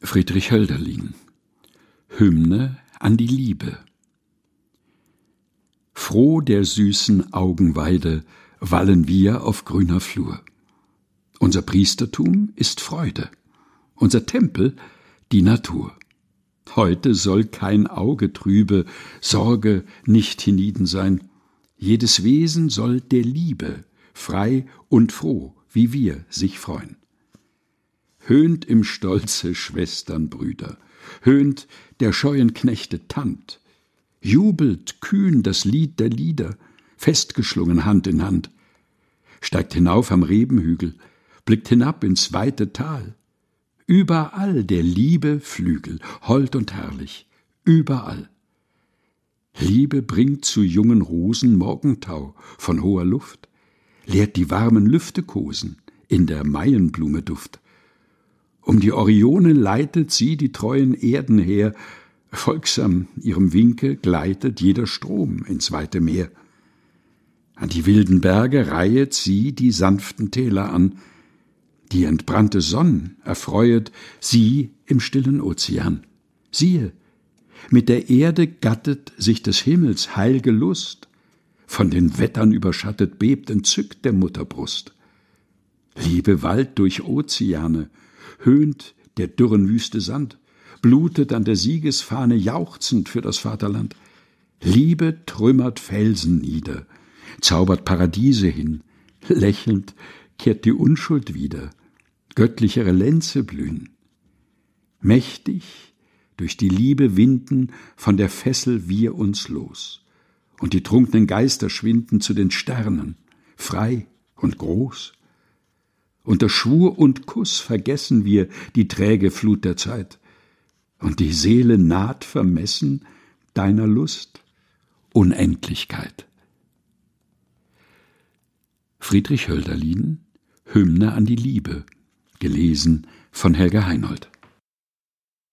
Friedrich Hölderlin. Hymne an die Liebe. Froh der süßen Augenweide wallen wir auf grüner Flur. Unser Priestertum ist Freude, unser Tempel die Natur. Heute soll kein Auge trübe, Sorge nicht hienieden sein. Jedes Wesen soll der Liebe, frei und froh, wie wir sich freuen. Höhnt im Stolze Schwestern, Brüder, höhnt der scheuen Knechte Tand, jubelt kühn das Lied der Lieder, festgeschlungen Hand in Hand, steigt hinauf am Rebenhügel, blickt hinab ins weite Tal, überall der Liebe Flügel, hold und herrlich, überall. Liebe bringt zu jungen Rosen Morgentau von hoher Luft, lehrt die warmen Lüfte kosen in der Maienblume Duft. Um die Orione leitet sie die treuen Erden her, folgsam ihrem Winke gleitet jeder Strom ins weite Meer. An die wilden Berge reihet sie die sanften Täler an, die entbrannte Sonn erfreuet sie im stillen Ozean. Siehe, mit der Erde gattet sich des Himmels heilge Lust, von den Wettern überschattet bebt entzückt der Mutterbrust. Liebe wallt durch Ozeane, höhnt der dürren Wüste Sand, blutet an der Siegesfahne jauchzend für das Vaterland. Liebe trümmert Felsen nieder, zaubert Paradiese hin, lächelnd kehrt die Unschuld wieder, göttlichere Lenze blühen. Mächtig durch die Liebe winden von der Fessel wir uns los, und die trunkenen Geister schwinden zu den Sternen, frei und groß. Unter Schwur und Kuss vergessen wir die träge Flut der Zeit, und die Seele naht vermessen deiner Lust Unendlichkeit. Friedrich Hölderlin, Hymne an die Liebe, gelesen von Helga Heinold.